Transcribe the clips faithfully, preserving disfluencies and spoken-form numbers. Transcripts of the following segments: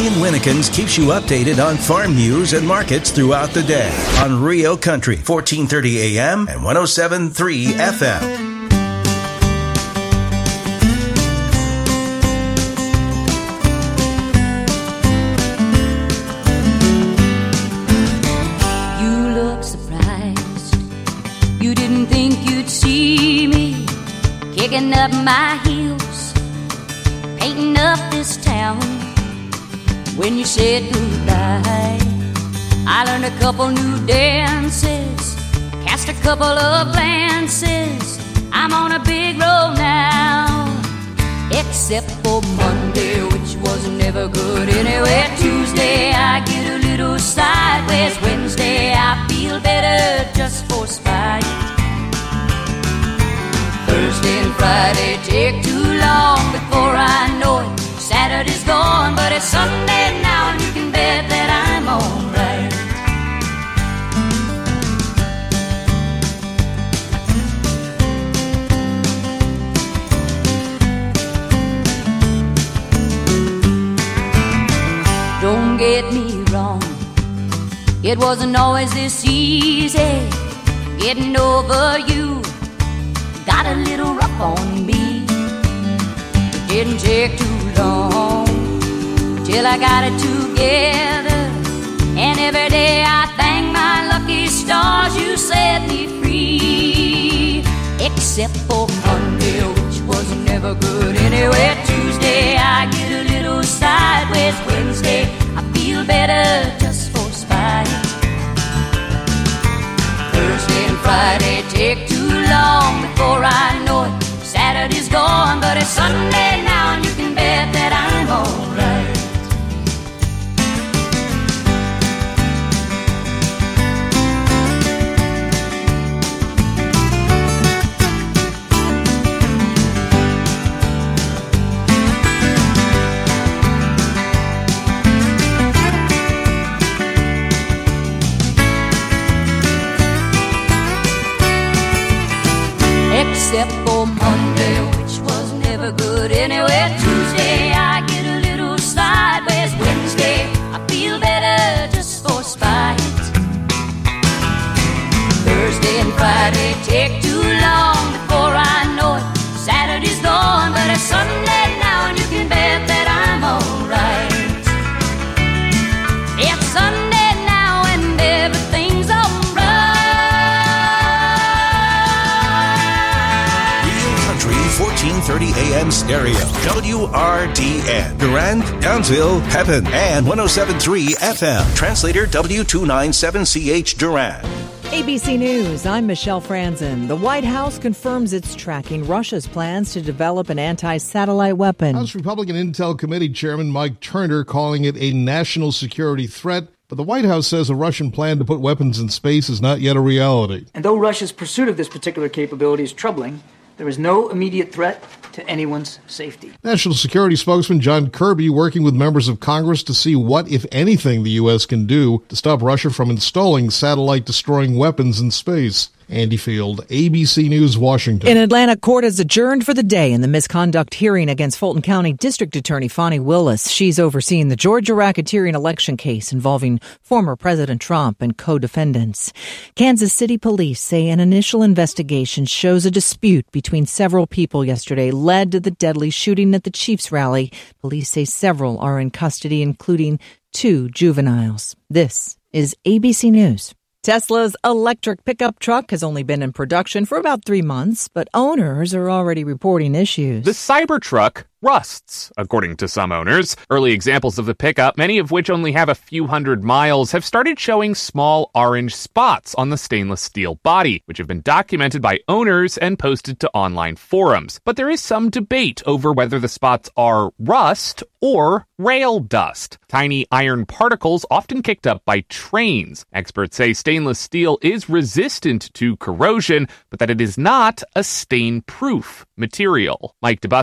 Ryan Winnekins keeps you updated on farm news and markets throughout the day on Rio Country, fourteen thirty A M and one oh seven point three F M. Kicking up my heels, painting up this town. When you said goodbye, I learned a couple new dances, cast a couple of glances. I'm on a big road now, except for Monday, which was never good anyway. Tuesday, I get a little sideways. Wednesday, I feel better just for spite. Thursday and Friday take too long before I know it. Saturday's gone, but it's Sunday now, and you can bet that I'm alright. Don't get me wrong, it wasn't always this easy getting over you. Got a little rough on me. It didn't take too long till I got it together. And every day I thank my lucky stars you set me free. Except for Monday, which was never good anyway. Tuesday I get a little sideways. Wednesday I feel better just for spite. Thursday and Friday take too long before I know it. Saturday's gone, but it's Sunday now, and you can bet that I'm alright. Except for Monday, which was never good anyway. Tuesday, I get a little sideways. Wednesday, I feel better just for spite. Thursday and Friday take too long before I know it. Saturday's gone, but it's Sunday now, and you can bet that I'm alright. It's Sunday now, and everything's alright. fourteen thirty A M stereo, W R D N, Durand, Townsville, Pepin, and one oh seven point three F M. Translator W two ninety-seven C H Durand. A B C News, I'm Michelle Franzen. The White House confirms it's tracking Russia's plans to develop an anti-satellite weapon. House Republican Intel Committee Chairman Mike Turner calling it a national security threat. But the White House says a Russian plan to put weapons in space is not yet a reality. And though Russia's pursuit of this particular capability is troubling, there is no immediate threat to anyone's safety. National Security Spokesman John Kirby working with members of Congress to see what, if anything, the U S can do to stop Russia from installing satellite-destroying weapons in space. Andy Field, A B C News, Washington. In Atlanta, court is adjourned for the day in the misconduct hearing against Fulton County District Attorney Fani Willis. She's overseeing the Georgia racketeering election case involving former President Trump and co-defendants. Kansas City police say an initial investigation shows a dispute between several people yesterday led to the deadly shooting at the Chiefs rally. Police say several are in custody, including two juveniles. This is A B C News. Tesla's electric pickup truck has only been in production for about three months, but owners are already reporting issues. The Cybertruck rusts, according to some owners. Early examples of the pickup, many of which only have a few hundred miles, have started showing small orange spots on the stainless steel body, which have been documented by owners and posted to online forums. But there is some debate over whether the spots are rust or rail dust, tiny iron particles often kicked up by trains. Experts say stainless steel is resistant to corrosion, but that it is not a stain-proof material. Mike Dubusky,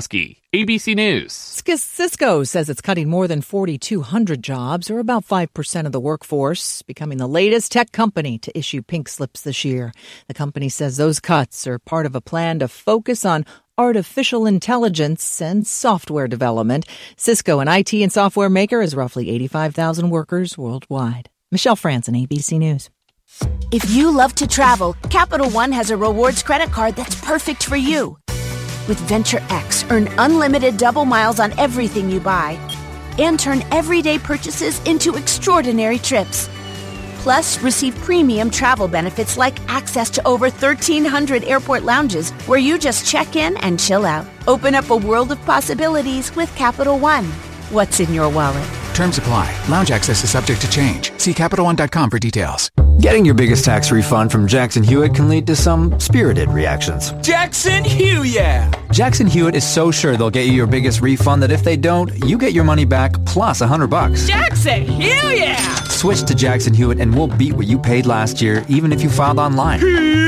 A B C News. Cisco says it's cutting more than forty-two hundred jobs, or about five percent of the workforce, becoming the latest tech company to issue pink slips this year. The company says those cuts are part of a plan to focus on artificial intelligence and software development. Cisco, an I T and software maker, has roughly eighty-five thousand workers worldwide. Michelle Franzen, A B C News. If you love to travel, Capital One has a rewards credit card that's perfect for you. With Venture X, earn unlimited double miles on everything you buy and turn everyday purchases into extraordinary trips. Plus, receive premium travel benefits like access to over thirteen hundred airport lounges where you just check in and chill out. Open up a world of possibilities with Capital One. What's in your wallet? Terms apply. Lounge access is subject to change. See Capital One dot com for details. Getting your biggest tax refund from Jackson Hewitt can lead to some spirited reactions. Jackson Hewitt, yeah! Jackson Hewitt is so sure they'll get you your biggest refund that if they don't, you get your money back plus a hundred bucks. Jackson Hewitt, yeah! Switch to Jackson Hewitt and we'll beat what you paid last year, even if you filed online.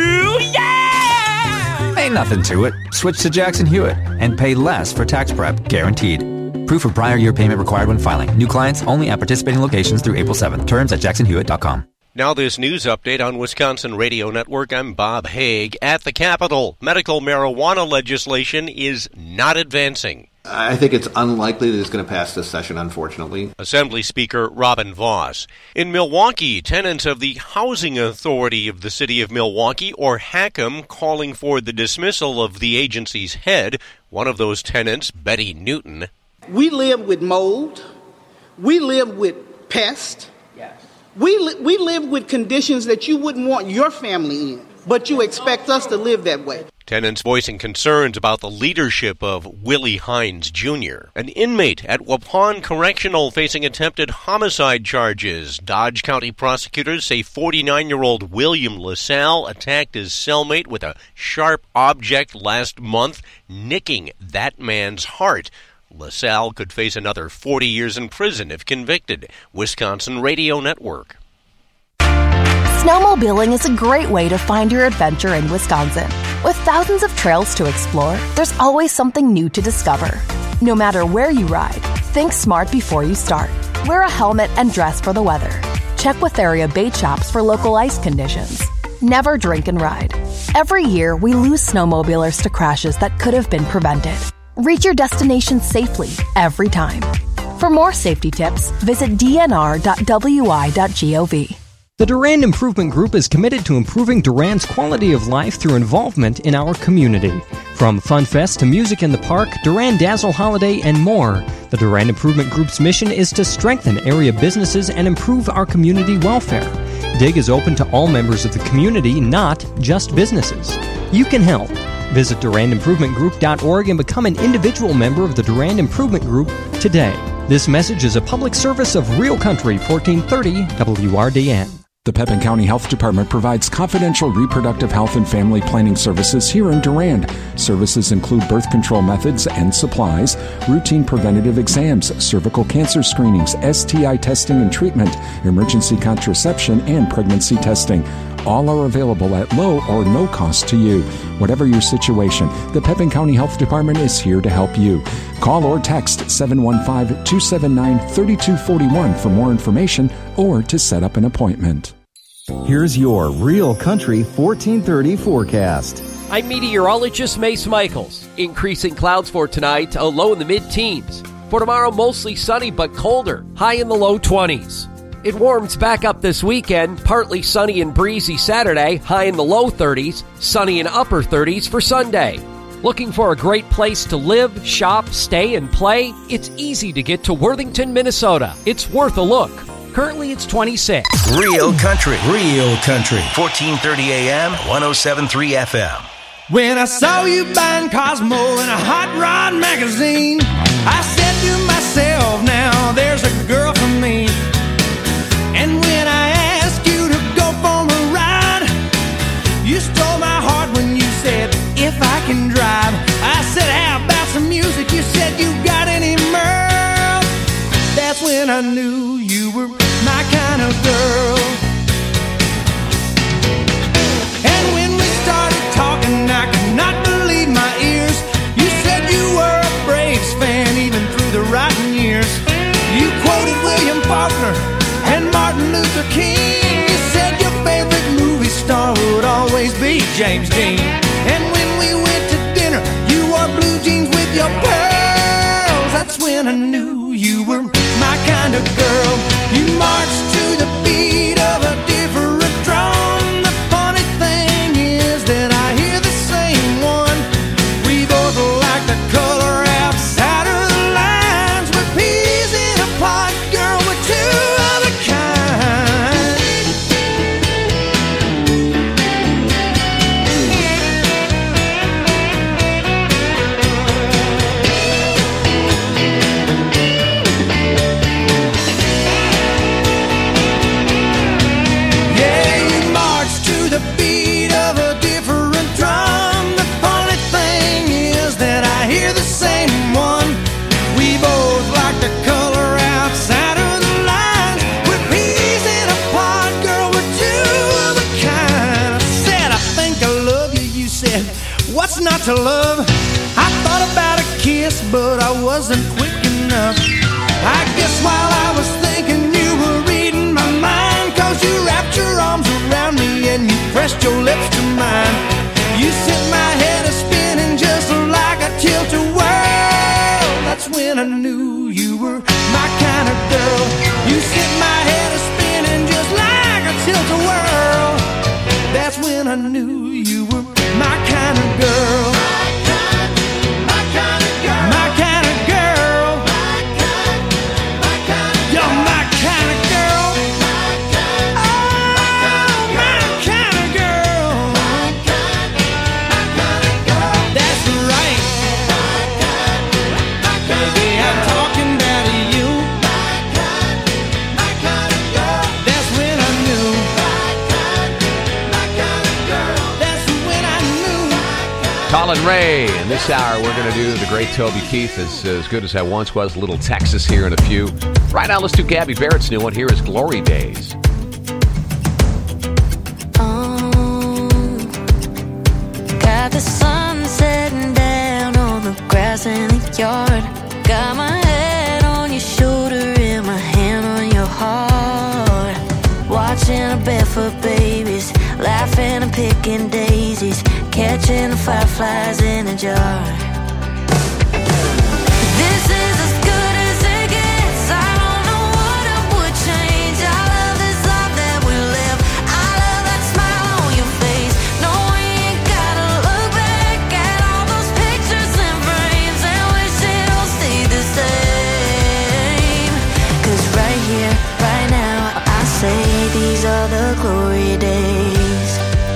Yeah! Ain't nothing to it. Switch to Jackson Hewitt and pay less for tax prep, guaranteed. Proof of prior year payment required when filing. New clients only at participating locations through April seventh. Terms at jackson hewitt dot com. Now this news update on Wisconsin Radio Network. I'm Bob Haig. At the Capitol, medical marijuana legislation is not advancing. I think it's unlikely that it's going to pass this session, unfortunately. Assembly Speaker Robin Vos. In Milwaukee, tenants of the Housing Authority of the City of Milwaukee, or HACM, calling for the dismissal of the agency's head. One of those tenants, Betty Newton. We live with mold. We live with pests. Yes. We, li- we live with conditions that you wouldn't want your family in, but you expect us to live that way. Tenants voicing concerns about the leadership of Willie Hines Junior An inmate at Waupun Correctional facing attempted homicide charges. Dodge County prosecutors say forty-nine-year-old William LaSalle attacked his cellmate with a sharp object last month, nicking that man's heart. LaSalle could face another forty years in prison if convicted. Wisconsin Radio Network. Snowmobiling is a great way to find your adventure in Wisconsin. With thousands of trails to explore, there's always something new to discover. No matter where you ride, think smart before you start. Wear a helmet and dress for the weather. Check with area bait shops for local ice conditions. Never drink and ride. Every year, we lose snowmobilers to crashes that could have been prevented. Reach your destination safely every time. For more safety tips, visit d n r dot w i dot gov. The Durand Improvement Group is committed to improving Durand's quality of life through involvement in our community. From Fun Fest to music in the park, Durand Dazzle Holiday, and more, the Durand Improvement Group's mission is to strengthen area businesses and improve our community welfare. DIG is open to all members of the community, not just businesses. You can help. Visit durand improvement group dot org and become an individual member of the Durand Improvement Group today. This message is a public service of Real Country fourteen thirty W R D N. The Pepin County Health Department provides confidential reproductive health and family planning services here in Durand. Services include birth control methods and supplies, routine preventative exams, cervical cancer screenings, S T I testing and treatment, emergency contraception, and pregnancy testing. All are available at low or no cost to you. Whatever your situation, the Pepin County Health Department is here to help you. Call or text seven one five, two seven nine, three two four one for more information or to set up an appointment. Here's your Real Country fourteen thirty forecast. I'm meteorologist Mace Michaels. Increasing clouds for tonight, a low in the mid-teens. For tomorrow, mostly sunny but colder, high in the low twenties. It warms back up this weekend, partly sunny and breezy Saturday, high in the low thirties, sunny and upper thirties for Sunday. Looking for a great place to live, shop, stay, and play? It's easy to get to Worthington, Minnesota. It's worth a look. Currently, it's twenty-six. Real Country. Real Country. fourteen thirty A M, one oh seven point three F M. When I saw you buying Cosmo in a Hot Rod magazine, I said to myself, now there's a girl for me. And when I asked you to go for a ride, you stole my heart when you said, if I can drive. I said, how about some music? You said, you got any Merle? That's when I knew you were my kind of girl. And when we started talking, I could not believe my ears. You said you were afraid what's not to love? I thought about a kiss, but I wasn't quick enough. I guess while I was thinking you were reading my mind, 'cause you wrapped your arms around me and you pressed your lips to mine. You sent my head a spinning just like a tilt-a-whirl. That's when I knew you were my kind of girl. You sent my head a spinning just like a tilt-a-whirl. That's when I knew you were my kind of girl. My kind, my kind of girl. My kind of girl. My kind, my kind of girl. You're my kind of girl. My kind, oh, my kind of girl. My kind, my kind of girl. That's right. My kind, my kind of girl. Baby, I'm talking about you. My kind, my kind of girl. That's when I knew. My kind, my kind of girl. That's when I knew. Colin Ray, in this hour we're going to do the great Toby Keith, as, as good as I once was, Little Texas here in a few. Right now, let's do Gabby Barrett's new one. Here is Glory Days. Got the sun setting down on the grass in the yard. Got my head on your shoulder and my hand on your heart. Watching the barefoot babies, laughing and picking daisies, catching the fireflies in a jar. This is as good as it gets. I don't know what I would change. I love this life that we live. I love that smile on your face. No, we ain't gotta look back at all those pictures and frames and wish it all stayed the same. 'Cause right here, right now, I say these are the glory days.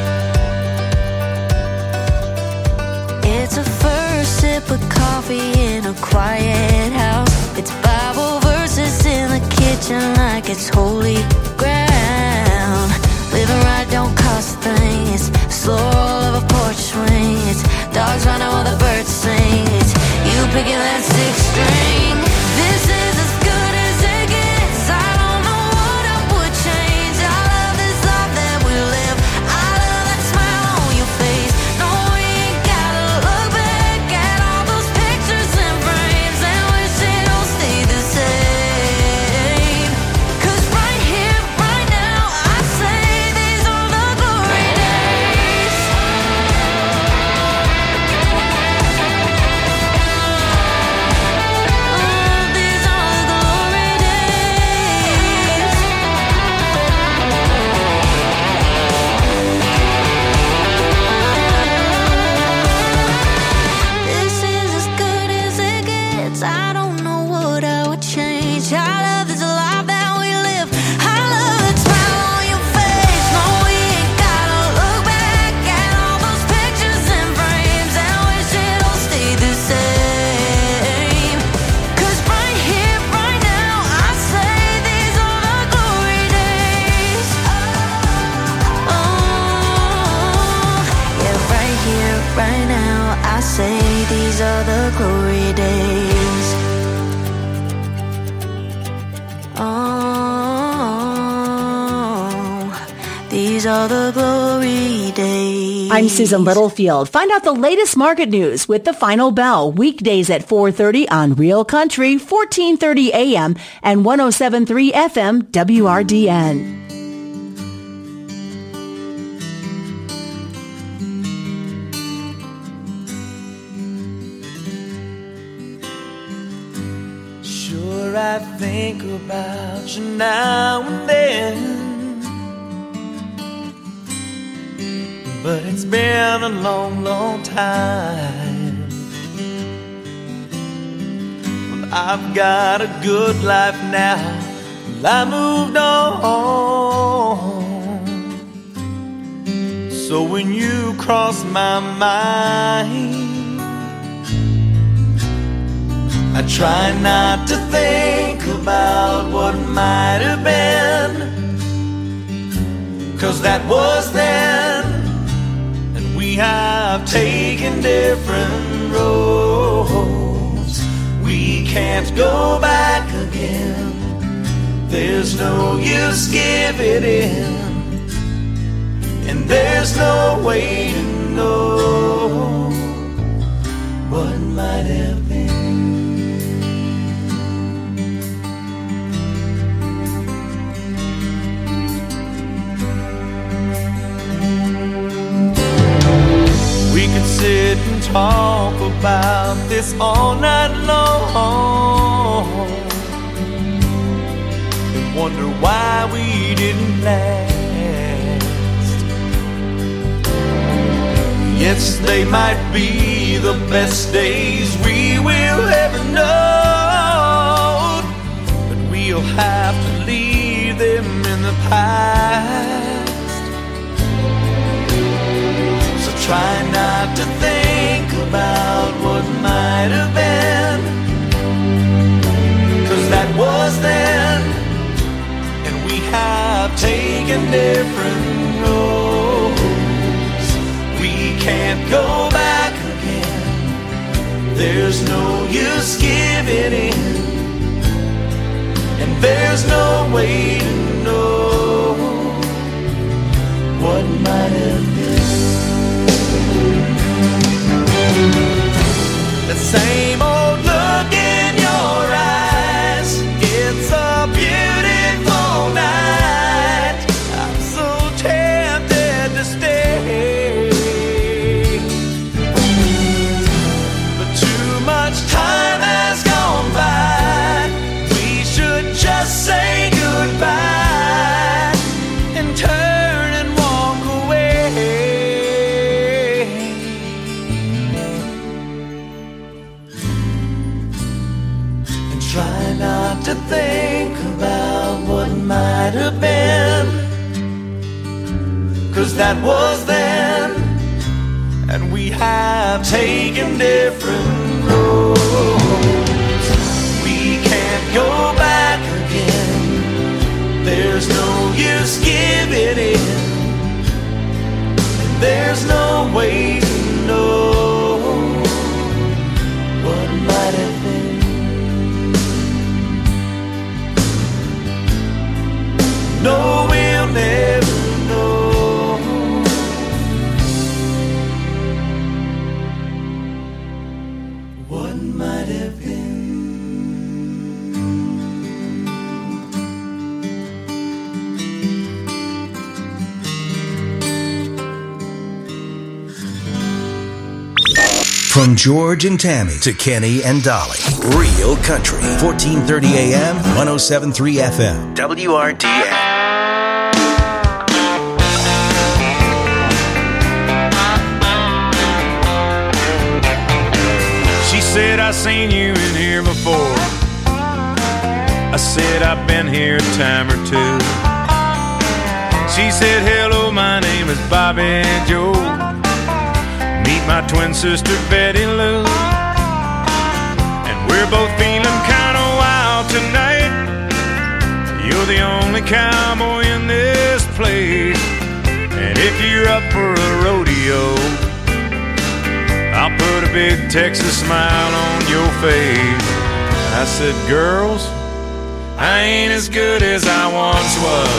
It's a first sip of coffee in a quiet house. It's Bible verses in the kitchen like it's holy ground. Living right don't cost a thing. It's slow roll of a porch swing. It's dogs running while the birds sing. It's you picking that sixth string. This is as good as it gets. I don't know what I would change. I love this life that we live. I love that smile on your face. No, we ain't gotta look back at all those pictures and frames and wish it all stayed the same. 'Cause right here, right now, I say these are the glory days. Oh, these are the glory days. This is as good as it gets. I don't know what I would change. I love this life that we live. I love that smile on your face. No, we ain't gotta look back at all those pictures and frames and wish it all stayed the same. 'Cause right here, right now, I say these are the glory days. Oh, yeah, right here, right now, I say these are the glory days. Oh, these are the glory days. I'm Susan Littlefield. Find out the latest market news with The Final Bell, weekdays at four thirty on Real Country, fourteen thirty A M and one oh seven point three F M W R D N. Sure, I think about you now and then, but it's been a long, long time. Well, I've got a good life now. Well, I moved on. So when you cross my mind, I try not to think about what might have been, 'cause that was then, and we have taken different roads. We can't go back again. There's no use giving in, and there's no way to know. could sit and talk about this all night long and wonder why we didn't last. Yes, they might be the best days we will ever know, but we'll have to leave them in the past. So try not to think about what might have been, 'cause that was then, and we have taken different roads. We can't go back again. There's no use giving in, and there's no way to know what might have been. The same old look in your eyes. It's a beautiful night. I'm so tempted to stay, but too much time has gone by. We should just say goodbye and turn and walk away. And try not to think about what might have been, 'cause that was then, and we have taken different roads. We can't go back again. There's no use giving in, and there's no way to know what might have been. No, we'll never know what might have been. From George and Tammy to Kenny and Dolly. Real Country. fourteen thirty A M, one oh seven point three F M. W R D N. She said, I seen you in here before. I said, I've been here a time or two. She said, hello, my name is Bobby Joe. Meet my twin sister Betty Lou, and we're both feeling kind of wild tonight. You're the only cowboy in this place, and if you're up for a rodeo, I'll put a big Texas smile on your face. I said, girls, I ain't as good as I once was.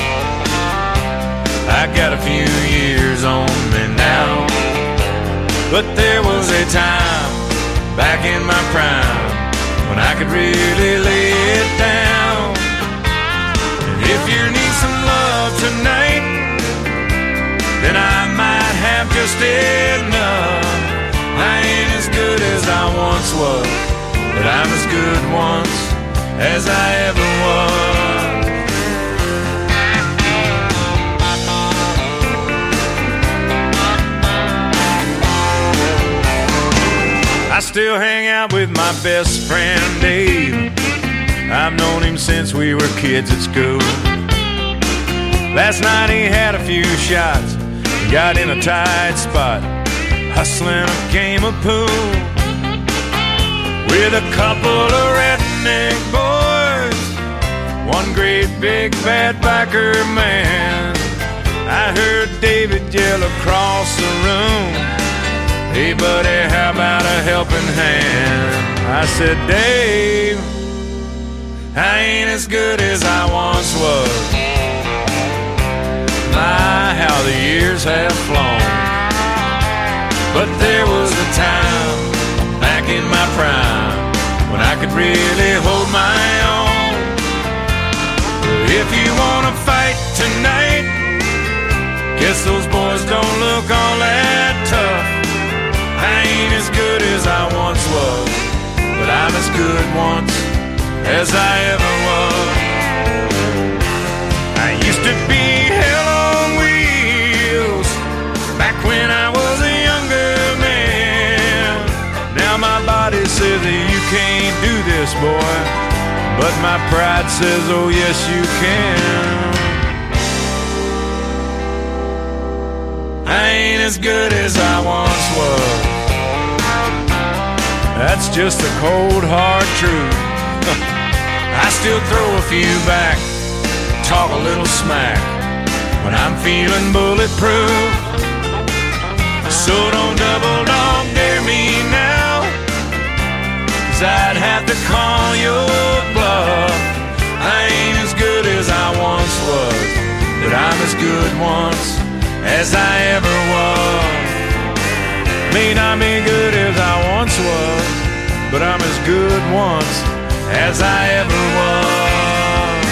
I got a few years on me now, but there was a time back in my prime when I could really lay it down. And if you need some love tonight, then I might have just enough. I ain't as good as I once was, but I'm as good once as I ever was. I still hang out with my best friend Dave. I've known him since we were kids at school. Last night he had a few shots, got in a tight spot, hustling a game of pool with a couple of redneck boys, one great big bad biker man. I heard David yell across the room, hey buddy, how about a helping hand? I said, Dave, I ain't as good as I once was. My, how the years have flown. But there was a time back in my prime when I could really hold my own. If you wanna fight tonight, guess those boys don't look all that tough. I'm as good once as I ever was. I used to be hell on wheels back when I was a younger man. Now my body says that you can't do this, boy, but my pride says, oh yes you can. I ain't as good as I once was. That's just the cold hard truth. I still throw a few back, talk a little smack when I'm feeling bulletproof. So don't double dog dare me now, 'cause I'd have to call your bluff. I ain't as good as I once was, but I'm as good once as I ever was. May not be good as I once was, but I'm as good once as I ever was.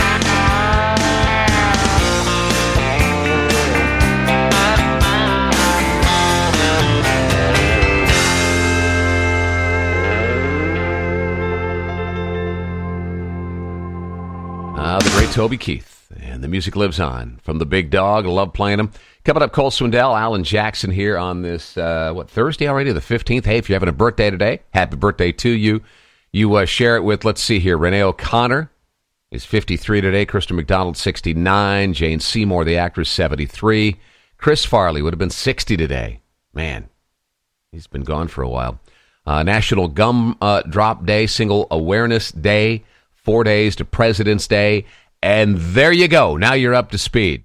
Ah, the great Toby Keith. And the music lives on. From the Big Dog, I love playing them. Coming up, Cole Swindell, Alan Jackson here on this, uh, what, Thursday already, the fifteenth. Hey, if you're having a birthday today, happy birthday to you. You uh, share it with, let's see here, Renee O'Connor is fifty-three today. Kristen McDonald, sixty-nine. Jane Seymour, the actress, seventy-three. Chris Farley would have been sixty today. Man, he's been gone for a while. Uh, National Gum uh, Drop Day, Single Awareness Day, four days to President's Day. And there you go. Now you're up to speed.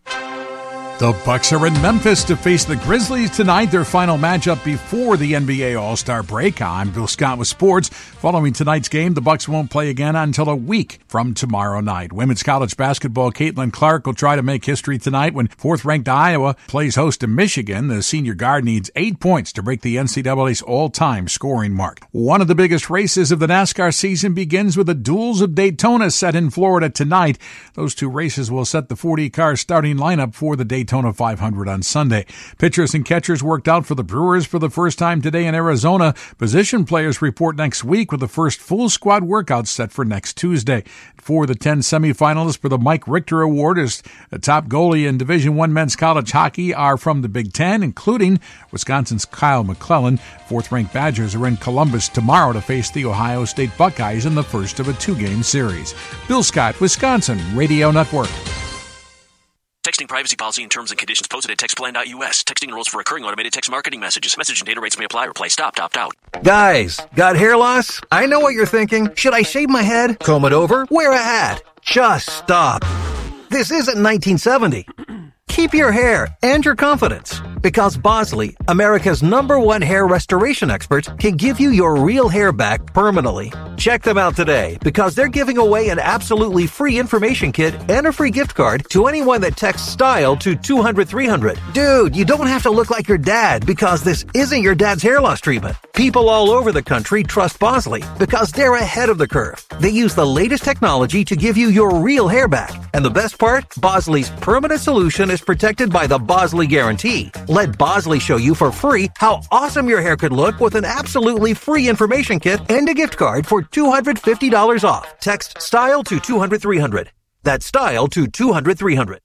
The Bucks are in Memphis to face the Grizzlies tonight, their final matchup before the N B A All-Star break. I'm Bill Scott with sports. Following tonight's game, the Bucks won't play again until a week from tomorrow night. Women's college basketball, Caitlin Clark will try to make history tonight when fourth-ranked Iowa plays host to Michigan. The senior guard needs eight points to break the N C double A's all-time scoring mark. One of the biggest races of the NASCAR season begins with the Duels of Daytona set in Florida tonight. Those two races will set the forty-car starting lineup for the Daytona five hundred on Sunday. Pitchers and catchers worked out for the Brewers for the first time today in Arizona. Position players report next week with the first full squad workout set for next Tuesday. For the ten semifinalists for the Mike Richter Award as the top goalie in Division One men's college hockey are from the Big Ten, including Wisconsin's Kyle McClellan. Fourth-ranked Badgers are in Columbus tomorrow to face the Ohio State Buckeyes in the first of a two-game series. Bill Scott, Wisconsin Radio Network. Texting privacy policy and terms and conditions posted at textplan dot U S. Texting enrolls for recurring automated text marketing messages. Message and data rates may apply. Reply stop, opt out. Guys, got hair loss? I know what you're thinking. Should I shave my head, comb it over, wear a hat? Just stop. This isn't nineteen seventy. Keep your hair and your confidence, because Bosley, America's number one hair restoration experts, can give you your real hair back permanently. Check them out today, because they're giving away an absolutely free information kit and a free gift card to anyone that texts STYLE to two hundred three hundred. Dude, you don't have to look like your dad, because this isn't your dad's hair loss treatment. People all over the country trust Bosley, because they're ahead of the curve. They use the latest technology to give you your real hair back. And the best part? Bosley's permanent solution is protected by the Bosley Guarantee. Let Bosley show you for free how awesome your hair could look with an absolutely free information kit and a gift card for two hundred fifty dollars off. Text STYLE to two hundred three hundred. That's STYLE to two hundred three hundred.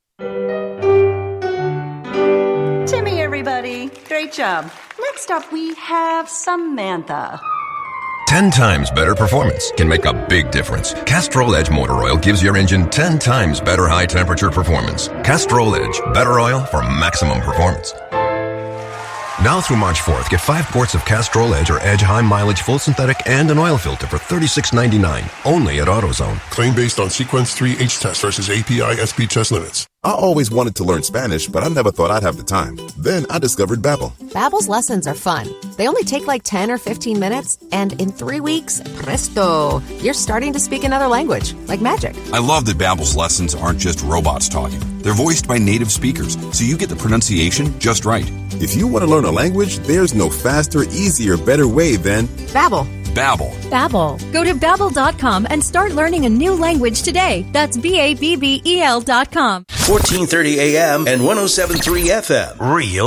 Timmy, everybody. Great job. Next up, we have Samantha. Ten times better performance can make a big difference. Castrol Edge Motor Oil gives your engine ten times better high-temperature performance. Castrol Edge, better oil for maximum performance. Now through March fourth, get five quarts of Castrol Edge or Edge High Mileage Full Synthetic and an oil filter for thirty-six ninety-nine, only at AutoZone. Claim based on Sequence three H test versus A P I S P test limits. I always wanted to learn Spanish, but I never thought I'd have the time. Then I discovered Babbel. Babbel's lessons are fun. They only take like ten or fifteen minutes, and in three weeks, presto, you're starting to speak another language, like magic. I love that Babbel's lessons aren't just robots talking. They're voiced by native speakers, so you get the pronunciation just right. If you want to learn a language, there's no faster, easier, better way than Babbel. Babbel. Babbel. Go to babbel dot com and start learning a new language today. That's B A B B E L dot com. fourteen thirty A M and one oh seven point three F M. Real